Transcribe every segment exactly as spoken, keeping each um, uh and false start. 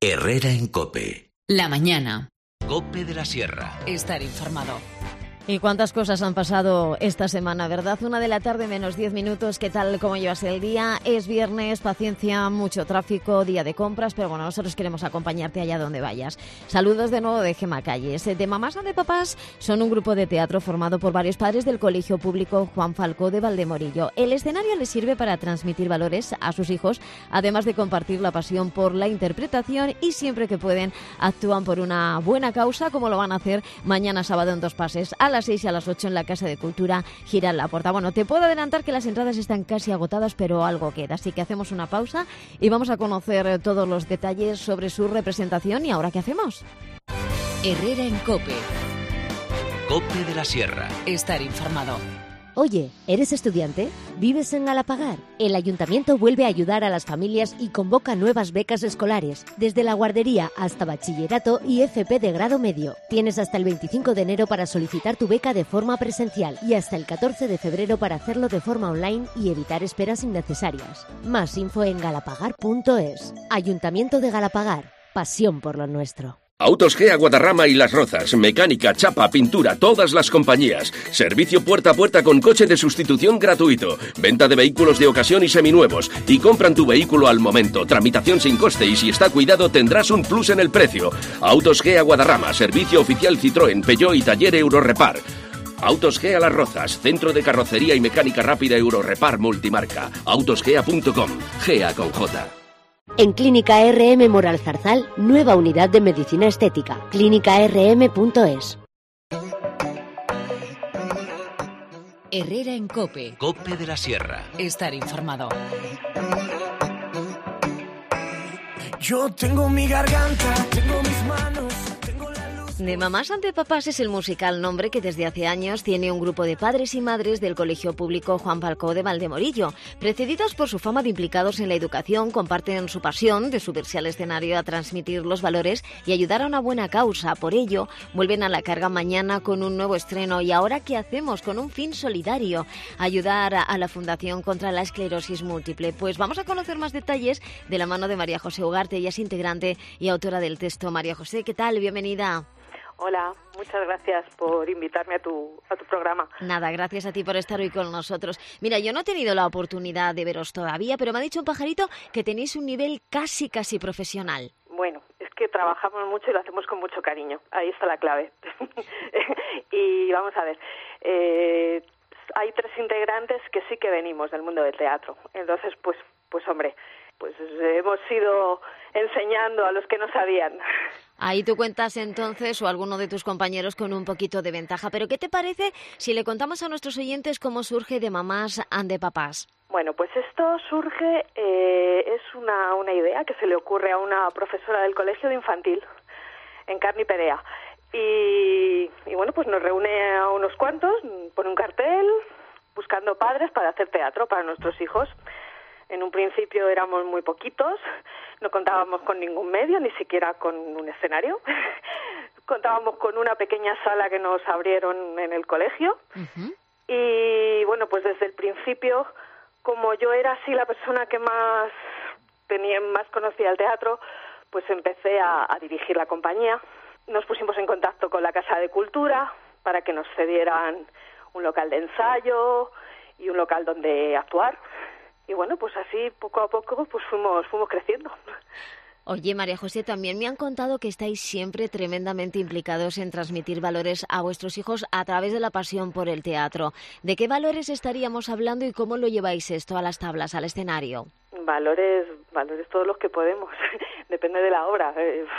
Herrera en COPE. La mañana. COPE de la Sierra. Estar informado. Y cuántas cosas han pasado esta semana, ¿verdad? Una de la tarde menos diez minutos. ¿Qué tal? ¿Cómo llevas el día? Es viernes, paciencia, mucho tráfico, día de compras, pero bueno, nosotros queremos acompañarte allá donde vayas. Saludos de nuevo de Gemma Calles. De Mamás de Papás son un grupo de teatro formado por varios padres del Colegio Público Juan Falcó de Valdemorillo. El escenario les sirve para transmitir valores a sus hijos, además de compartir la pasión por la interpretación, y siempre que pueden actúan por una buena causa, como lo van a hacer mañana sábado en Dos Pases, a las seis y a las ocho en la Casa de Cultura Girar la Puerta. Bueno, te puedo adelantar que las entradas están casi agotadas, pero algo queda, así que hacemos una pausa y vamos a conocer todos los detalles sobre su representación. ¿Y ahora qué hacemos? Herrera en COPE. COPE de la Sierra. Estar informado. Oye, ¿eres estudiante? ¿Vives en Galapagar? El Ayuntamiento vuelve a ayudar a las familias y convoca nuevas becas escolares, desde la guardería hasta bachillerato y F P de grado medio. Tienes hasta el veinticinco de enero para solicitar tu beca de forma presencial y hasta el catorce de febrero para hacerlo de forma online y evitar esperas innecesarias. Más info en galapagar punto es. Ayuntamiento de Galapagar. Pasión por lo nuestro. Autos Gea Guadarrama y Las Rozas, mecánica, chapa, pintura, todas las compañías. Servicio puerta a puerta con coche de sustitución gratuito. Venta de vehículos de ocasión y seminuevos. Y compran tu vehículo al momento. Tramitación sin coste y si está cuidado tendrás un plus en el precio. Autos Gea Guadarrama, servicio oficial Citroën, Peugeot y taller Eurorepar. Autos Gea Las Rozas, centro de carrocería y mecánica rápida Eurorepar multimarca. autosgea punto com, Gea con J. En Clínica R M Moral Zarzal, nueva unidad de medicina estética. clínica r m punto es. Herrera en COPE. COPE de la Sierra. Estar informado. Yo tengo mi garganta, tengo mis manos. De Mamás ante Papás es el musical nombre que desde hace años tiene un grupo de padres y madres del Colegio Público Juan Falcó de Valdemorillo. Precedidos por su fama de implicados en la educación, comparten su pasión de subirse al escenario a transmitir los valores y ayudar a una buena causa. Por ello, vuelven a la carga mañana con un nuevo estreno. ¿Y ahora qué hacemos? Con un fin solidario: ayudar a la Fundación contra la Esclerosis Múltiple. Pues vamos a conocer más detalles de la mano de María José Ugarte. Ella es integrante y autora del texto. María José, ¿qué tal? Bienvenida. Hola, muchas gracias por invitarme a tu a tu programa. Nada, gracias a ti por estar hoy con nosotros. Mira, yo no he tenido la oportunidad de veros todavía, pero me ha dicho un pajarito que tenéis un nivel casi, casi profesional. Bueno, es que trabajamos mucho y lo hacemos con mucho cariño. Ahí está la clave. Y vamos a ver, eh, hay tres integrantes que sí que venimos del mundo del teatro. Entonces, pues, pues hombre, pues hemos ido enseñando a los que no sabían. Ahí tú cuentas entonces, o alguno de tus compañeros, con un poquito de ventaja. Pero ¿qué te parece si le contamos a nuestros oyentes cómo surge de Mamás ante Papás? Bueno, pues esto surge, eh, es una, una idea que se le ocurre a una profesora del colegio de infantil, en Carni Perea. Y, y bueno, pues nos reúne a unos cuantos, pone un cartel, buscando padres para hacer teatro para nuestros hijos. En un principio éramos muy poquitos, no contábamos con ningún medio, ni siquiera con un escenario. Contábamos con una pequeña sala que nos abrieron en el colegio. Uh-huh. Y bueno, pues desde el principio, como yo era así la persona que más tenía, más conocía el teatro, pues empecé a, a dirigir la compañía. Nos pusimos en contacto con la Casa de Cultura para que nos cedieran un local de ensayo y un local donde actuar. Y bueno, pues así poco a poco pues fuimos fuimos creciendo. Oye, María José, también me han contado que estáis siempre tremendamente implicados en transmitir valores a vuestros hijos a través de la pasión por el teatro. ¿De qué valores estaríamos hablando y cómo lo lleváis esto a las tablas, al escenario? Valores, valores todos los que podemos. Depende de la obra.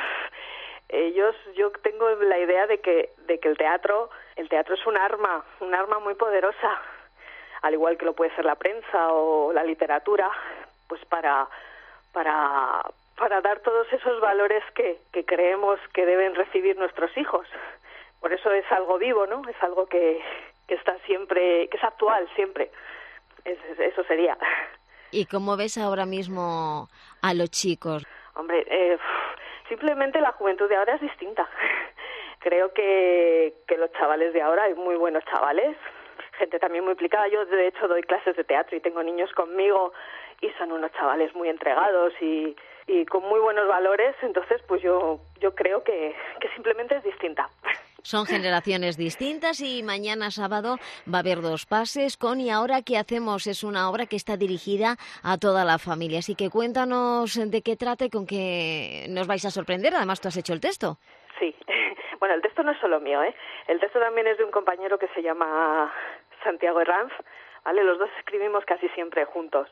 Ellos, yo tengo la idea de que de que el teatro, el teatro es un arma, un arma muy poderosa. Al igual que lo puede ser la prensa o la literatura, pues para para para dar todos esos valores que, que creemos que deben recibir nuestros hijos. Por eso es algo vivo, ¿no? Es algo que, que está siempre, que es actual siempre. Es, eso sería. ¿Y cómo ves ahora mismo a los chicos? Hombre, eh, simplemente la juventud de ahora es distinta. Creo que, que los chavales de ahora, hay muy buenos chavales, gente también muy implicada. Yo, de hecho, doy clases de teatro y tengo niños conmigo y son unos chavales muy entregados y, y con muy buenos valores, entonces pues yo yo creo que, que simplemente es distinta. Son generaciones distintas y mañana sábado va a haber dos pases con Y ahora qué hacemos. Es una obra que está dirigida a toda la familia, así que cuéntanos de qué trata y con qué nos vais a sorprender. Además, tú has hecho el texto. Sí, bueno, el texto no es solo mío, ¿eh? El texto también es de un compañero que se llama Santiago Herranz, ¿vale? Los dos escribimos casi siempre juntos.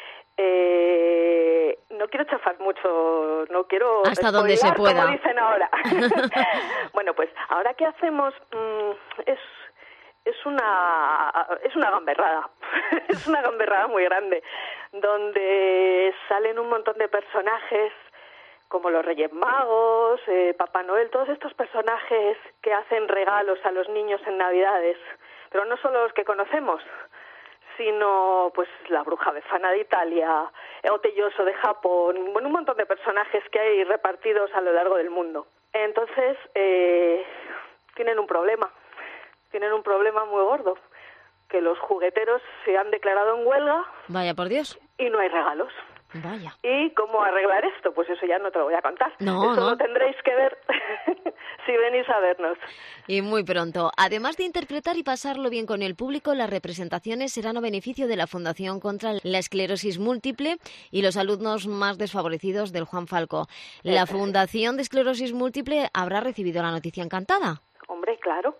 Eh, no quiero chafar mucho, no quiero hasta donde se pueda, como dicen ahora. Bueno, pues ahora qué hacemos mm, es es una es una gamberrada, es una gamberrada muy grande, donde salen un montón de personajes como los Reyes Magos, eh, Papá Noel, todos estos personajes que hacen regalos a los niños en Navidades, pero no solo los que conocemos, sino pues la Bruja Befana de Italia, Otelloso de Japón, bueno, un montón de personajes que hay repartidos a lo largo del mundo. Entonces, eh, tienen un problema, tienen un problema muy gordo, que los jugueteros se han declarado en huelga. Vaya por Dios. Y no hay regalos. Vaya. ¿Y cómo arreglar esto? Pues eso ya no te lo voy a contar. No, eso no. lo tendréis que ver si venís a vernos. Y muy pronto. Además de interpretar y pasarlo bien con el público, las representaciones serán a beneficio de la Fundación contra la Esclerosis Múltiple y los alumnos más desfavorecidos del Juan Falco. La Fundación de Esclerosis Múltiple habrá recibido la noticia encantada. Hombre, claro.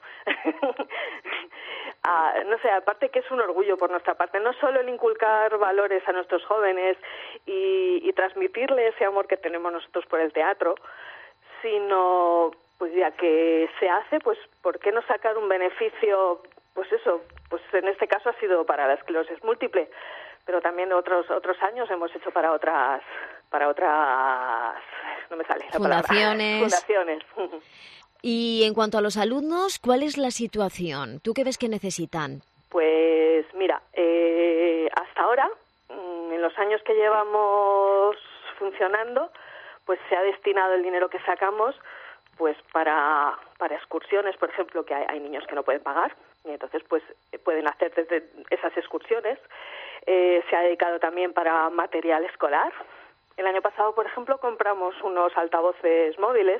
Ah, no sé, aparte que es un orgullo por nuestra parte, no solo el inculcar valores a nuestros jóvenes y, y transmitirle ese amor que tenemos nosotros por el teatro, sino, pues ya que se hace, pues ¿por qué no sacar un beneficio? Pues eso, pues en este caso ha sido para la esclerosis múltiple, pero también otros otros años hemos hecho para otras, para otras, no me sale la fundaciones. palabra, fundaciones. Y en cuanto a los alumnos, ¿cuál es la situación? ¿Tú qué ves que necesitan? Pues mira, eh, hasta ahora, en los años que llevamos funcionando, pues se ha destinado el dinero que sacamos pues para, para excursiones, por ejemplo, que hay, hay niños que no pueden pagar, y entonces pues pueden hacer desde esas excursiones. Eh, se ha dedicado también para material escolar. El año pasado, por ejemplo, compramos unos altavoces móviles.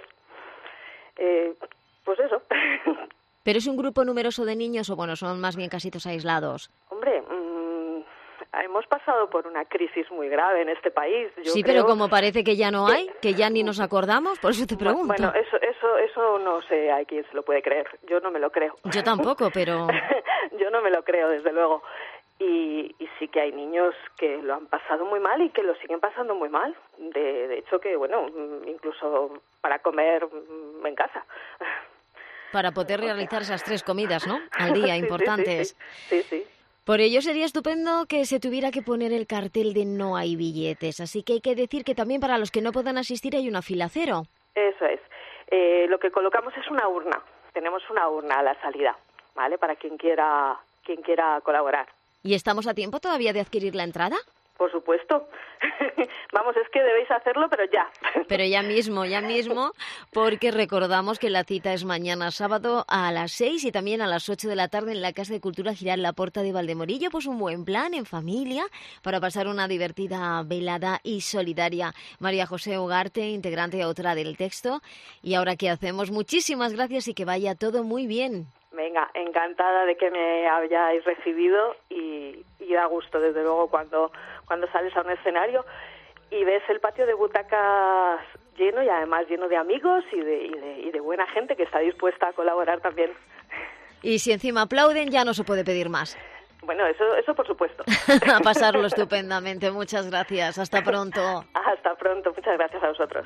Eh, pues eso. ¿Pero es un grupo numeroso de niños o, bueno, son más bien casitos aislados? Hombre, mmm, hemos pasado por una crisis muy grave en este país. Yo sí, creo... pero como parece que ya no hay, que ya ni nos acordamos, por eso te pregunto. Bueno, eso, eso, eso no sé, hay quien se lo puede creer. Yo no me lo creo. Yo tampoco, pero... Yo no me lo creo, desde luego. Y, y sí que hay niños que lo han pasado muy mal y que lo siguen pasando muy mal. De, de hecho que, bueno, incluso para comer en casa. Para poder realizar esas tres comidas, ¿no? Al día, sí, importantes. Sí, sí, sí, sí. Por ello sería estupendo que se tuviera que poner el cartel de no hay billetes. Así que hay que decir que también para los que no puedan asistir hay una fila cero. Eso es. Eh, lo que colocamos es una urna. Tenemos una urna a la salida, ¿vale? Para quien quiera, quien quiera colaborar. ¿Y estamos a tiempo todavía de adquirir la entrada? Por supuesto. Vamos, es que debéis hacerlo, pero ya. Pero ya mismo, ya mismo, porque recordamos que la cita es mañana sábado a las seis y también a las ocho de la tarde en la Casa de Cultura Giral La Porta de Valdemorillo. Pues un buen plan en familia para pasar una divertida velada y solidaria. María José Ugarte, integrante y autora del texto. Y ahora, ¿qué hacemos? Muchísimas gracias y que vaya todo muy bien. Venga, encantada de que me hayáis recibido y, y da gusto, desde luego, cuando, cuando sales a un escenario y ves el patio de butacas lleno y además lleno de amigos y de, y de, y de buena gente que está dispuesta a colaborar también. Y si encima aplauden, ya no se puede pedir más. Bueno, eso, eso por supuesto. A pasarlo estupendamente. Muchas gracias. Hasta pronto. Hasta pronto. Muchas gracias a vosotros.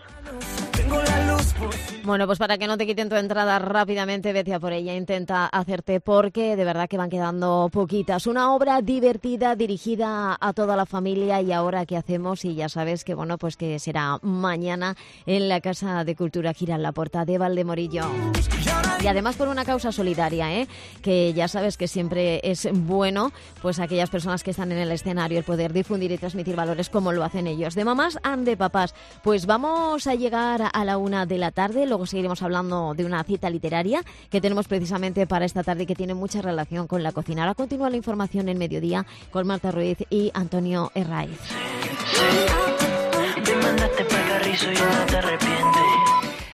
Bueno, pues para que no te quiten tu entrada rápidamente, vete a por ella, intenta hacerte porque de verdad que van quedando poquitas. Una obra divertida, dirigida a toda la familia y ahora ¿qué hacemos? Y ya sabes que bueno, pues que será mañana en la Casa de Cultura Giral La Porta de Valdemorillo. Y además por una causa solidaria, ¿eh? Que ya sabes que siempre es bueno, pues aquellas personas que están en el escenario, el poder difundir y transmitir valores como lo hacen ellos. De mamás and de papás. Pues vamos a llegar a la una de la tarde, luego seguiremos hablando de una cita literaria que tenemos precisamente para esta tarde y que tiene mucha relación con la cocina. Ahora continúa la información en Mediodía con Marta Ruiz y Antonio Herraiz. piso y no te arrepientes.